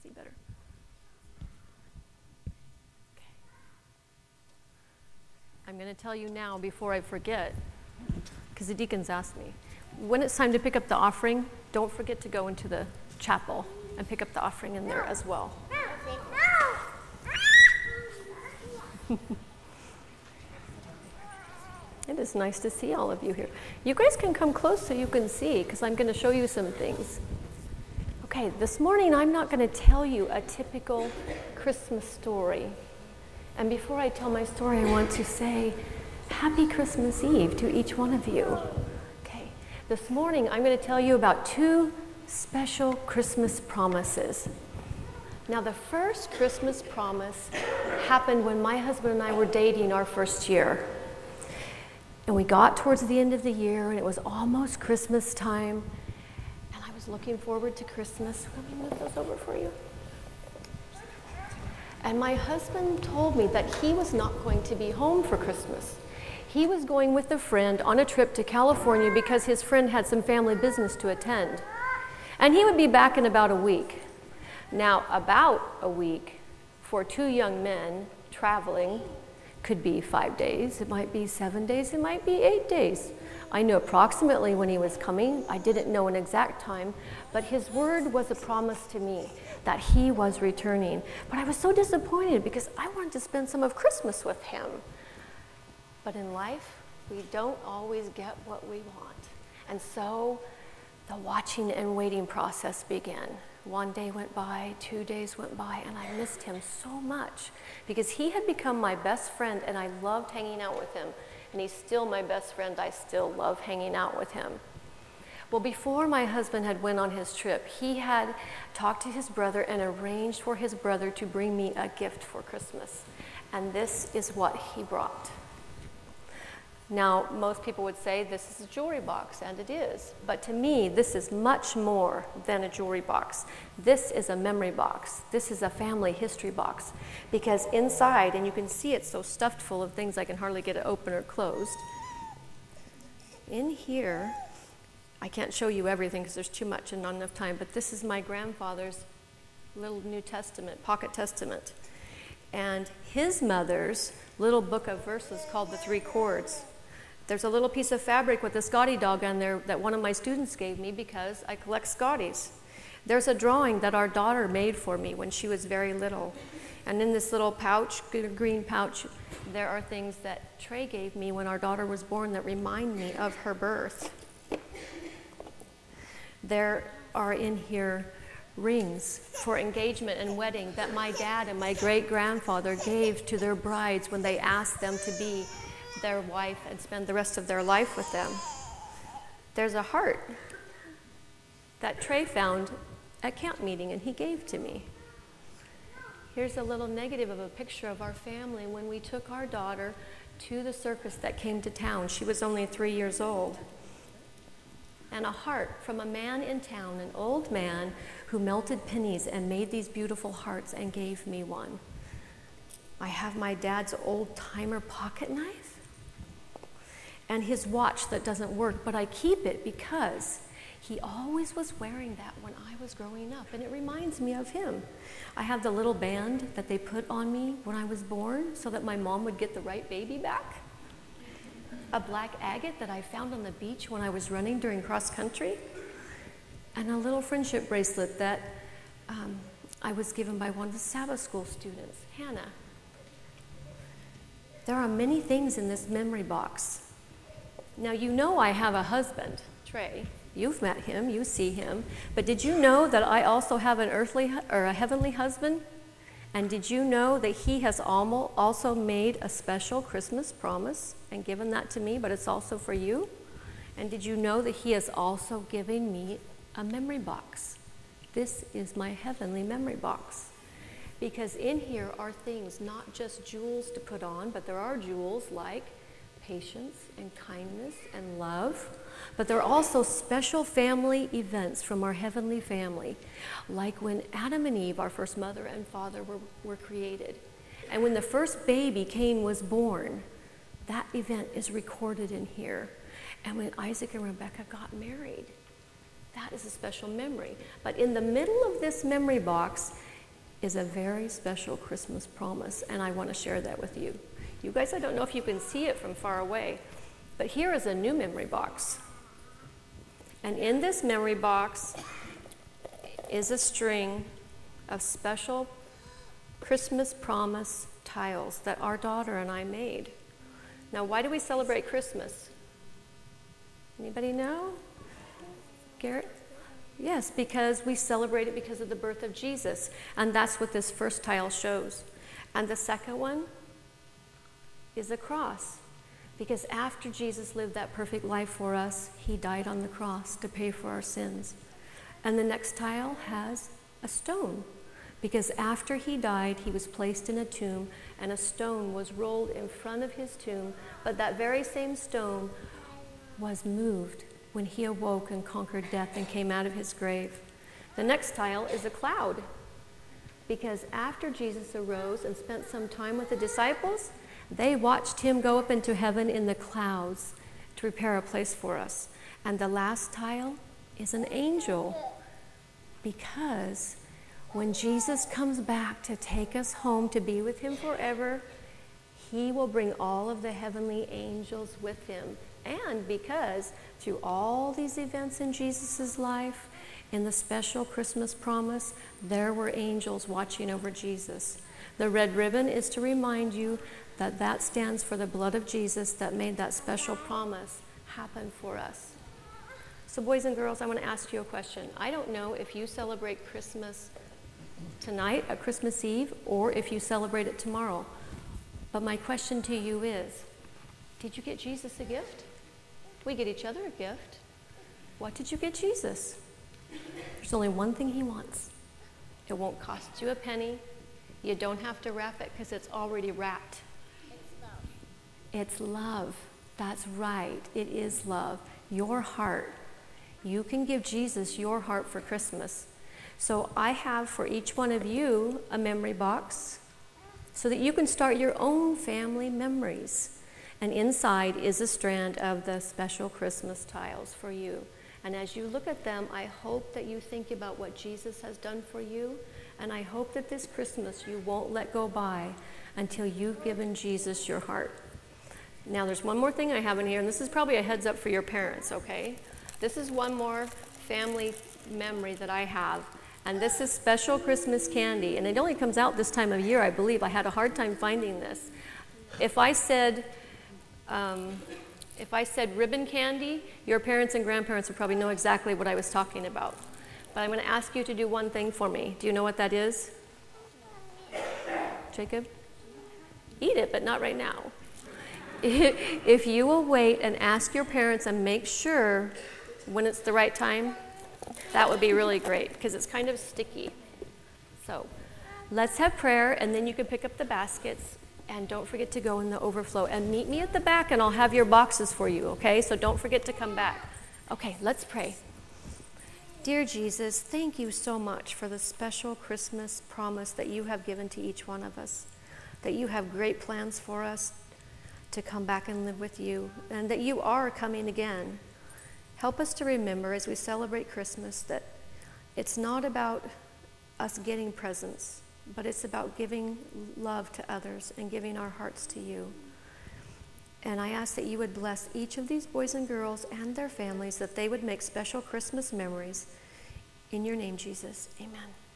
see better. Okay. I'm going to tell you now before I forget, because the deacons asked me. When it's time to pick up the offering, don't forget to go into the chapel and pick up the offering in there as well. It is nice to see all of you here. You guys can come close so you can see, because I'm going to show you some things. Okay, this morning I'm not going to tell you a typical Christmas story. And before I tell my story, I want to say Happy Christmas Eve to each one of you. Okay, this morning I'm going to tell you about two special Christmas promises. Now, the first Christmas promise happened when my husband and I were dating our first year. And we got towards the end of the year, and it was almost Christmas time. And I was looking forward to Christmas. Let me move those over for you. And my husband told me that he was not going to be home for Christmas. He was going with a friend on a trip to California because his friend had some family business to attend. And he would be back in about a week. Now, about a week for two young men traveling could be 5 days, it might be 7 days, it might be 8 days. I knew approximately when he was coming. I didn't know an exact time, but his word was a promise to me that he was returning. But I was so disappointed because I wanted to spend some of Christmas with him. But in life, we don't always get what we want. And so the watching and waiting process began. 1 day went by, 2 days went by, and I missed him so much because he had become my best friend and I loved hanging out with him. And he's still my best friend. I still love hanging out with him. Well, before my husband had went on his trip, he had talked to his brother and arranged for his brother to bring me a gift for Christmas. And this is what he brought. Now, most people would say this is a jewelry box, and it is. But to me, this is much more than a jewelry box. This is a memory box. This is a family history box. Because inside, and you can see it's so stuffed full of things I can hardly get it open or closed. In here, I can't show you everything because there's too much and not enough time, but this is my grandfather's little New Testament, pocket testament. And his mother's little book of verses called the Three Chords. There's a little piece of fabric with a Scotty dog on there that one of my students gave me because I collect Scotties. There's a drawing that our daughter made for me when she was very little. And in this little pouch, green pouch, there are things that Trey gave me when our daughter was born that remind me of her birth. There are in here rings for engagement and wedding that my dad and my great-grandfather gave to their brides when they asked them to be their wife and spend the rest of their life with them. There's a heart that Trey found at camp meeting and he gave to me. Here's a little negative of a picture of our family when we took our daughter to the circus that came to town. She was only 3 years old. And a heart from a man in town, an old man who melted pennies and made these beautiful hearts and gave me one. I have my dad's old-timer pocket knife and his watch that doesn't work, but I keep it because he always was wearing that when I was growing up, and it reminds me of him. I have the little band that they put on me when I was born so that my mom would get the right baby back. A black agate that I found on the beach when I was running during cross country, and a little friendship bracelet that I was given by one of the Sabbath school students, Hannah. There are many things in this memory box. Now, you know I have a husband, Trey. You've met him, you see him. But did you know that I also have an earthly or a heavenly husband? And did you know that he has also made a special Christmas promise and given that to me, but it's also for you? And did you know that he is also giving me a memory box? This is my heavenly memory box. Because in here are things, not just jewels to put on, but there are jewels like patience and kindness and love. But there are also special family events from our heavenly family, like when Adam and Eve, our first mother and father, were created. And when the first baby, Cain, was born, that event is recorded in here. And when Isaac and Rebekah got married, that is a special memory. But in the middle of this memory box is a very special Christmas promise, and I want to share that with you. You guys, I don't know if you can see it from far away, but here is a new memory box. And in this memory box is a string of special Christmas promise tiles that our daughter and I made. Now, why do we celebrate Christmas? Anybody know? Garrett? Yes, because we celebrate it because of the birth of Jesus. And that's what this first tile shows. And the second one is a cross. Because after Jesus lived that perfect life for us, he died on the cross to pay for our sins. And the next tile has a stone. Because after he died, he was placed in a tomb, and a stone was rolled in front of his tomb. But that very same stone was moved when he awoke and conquered death and came out of his grave. The next tile is a cloud. Because after Jesus arose and spent some time with the disciples, they watched him go up into heaven in the clouds to prepare a place for us. And the last tile is an angel. Because when Jesus comes back to take us home to be with him forever, he will bring all of the heavenly angels with him. And because through all these events in Jesus' life, in the special Christmas promise, there were angels watching over Jesus. The red ribbon is to remind you that that stands for the blood of Jesus that made that special promise happen for us. So boys and girls, I want to ask you a question. I don't know if you celebrate Christmas tonight, at Christmas Eve, or if you celebrate it tomorrow. But my question to you is, did you get Jesus a gift? We get each other a gift. What did you get Jesus? There's only one thing he wants. It won't cost you a penny. You don't have to wrap it because it's already wrapped. It's love. It's love. That's right. It is love. Your heart. You can give Jesus your heart for Christmas. So I have for each one of you a memory box so that you can start your own family memories. And inside is a strand of the special Christmas tiles for you. And as you look at them, I hope that you think about what Jesus has done for you. And I hope that this Christmas you won't let go by until you've given Jesus your heart. Now there's one more thing I have in here, and this is probably a heads up for your parents, okay? This is one more family memory that I have. And this is special Christmas candy. And it only comes out this time of year, I believe. I had a hard time finding this. If I said ribbon candy, your parents and grandparents would probably know exactly what I was talking about. But I'm going to ask you to do one thing for me. Do you know what that is? Jacob? Eat it, but not right now. If you will wait and ask your parents and make sure when it's the right time, that would be really great because it's kind of sticky. So let's have prayer, and then you can pick up the baskets. And don't forget to go in the overflow. And meet me at the back, and I'll have your boxes for you, okay? So don't forget to come back. Okay, let's pray. Dear Jesus, thank you so much for the special Christmas promise that you have given to each one of us, that you have great plans for us to come back and live with you, and that you are coming again. Help us to remember as we celebrate Christmas that it's not about us getting presents, but it's about giving love to others and giving our hearts to you. And I ask that you would bless each of these boys and girls and their families, that they would make special Christmas memories. In your name, Jesus, amen.